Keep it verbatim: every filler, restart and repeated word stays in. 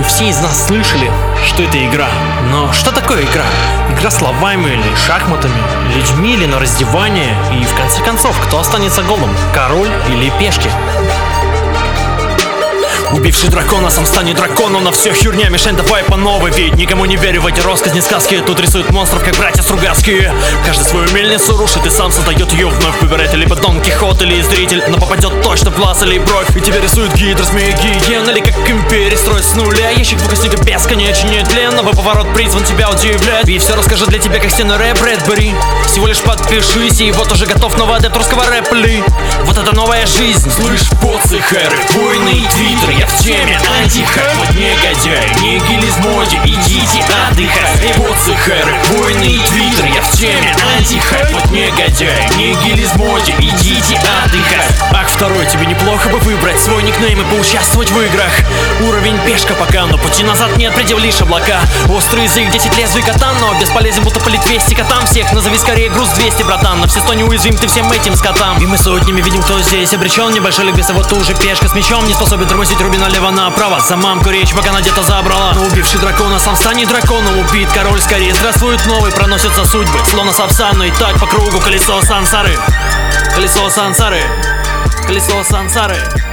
все из нас слышали, что это игра. Но что такое игра? Игра словами или шахматами, людьми или на раздевание? И в конце концов, кто останется голым? Король или пешки? Убивший дракона сам станет драконом. На все херня, мишень, давай по новой. Ведь никому не верю в эти россказни, сказки. Тут рисуют монстров, как братья Стругацкие. Каждый свою мельницу рушит и сам создает ее вновь. Выбирает либо Дон Кихот или зритель, но попадет точно в глаз или бровь. И тебя рисуют гидра, змеи, гиен, или как империя строит с нуля. Ящик фокусника бесконечный тлен. Новый поворот призван тебя удивлять. И все расскажет для тебя, как стены рэп Брэдбери. Всего лишь подпишись, и вот уже готов новый адепт русского рэпли. Вот это новая жизнь. Слышь, поцы, хэры, войны и твиттеры. Я в теме, антихайп, вот негодяй, нигилизм моде, идите отдыхать. Поцы, хэры, войны и твиттеры. Я в теме, антихайп, вот негодяй, нигилизм моде, идите отдыхать. Акт второй, тебе неплохо бы выбрать свой никнейм и поучаствовать в играх. Уровень пешка пока, но пути назад нет, предел лишь облака. Острый язык, десять лезвий катан, но бесполезен, будто полить двести котам всех. Назови скорее груз двести, братан, на все сто неуязвим ты всем этим скотам. И мы сотнями видим, кто здесь обречен. Небольшой ликбез, а вот ты уже пешка с мечом. Не способен тормозить руби налево направо. За мамку речь, пока она где-то забрала. Но убивший дракона сам станет драконом. Убит король скорее, здравствует новый. Проносятся судьбы, словно сапсаны. И так по кругу колесо сансары. Колесо сансары. Колесо сансары.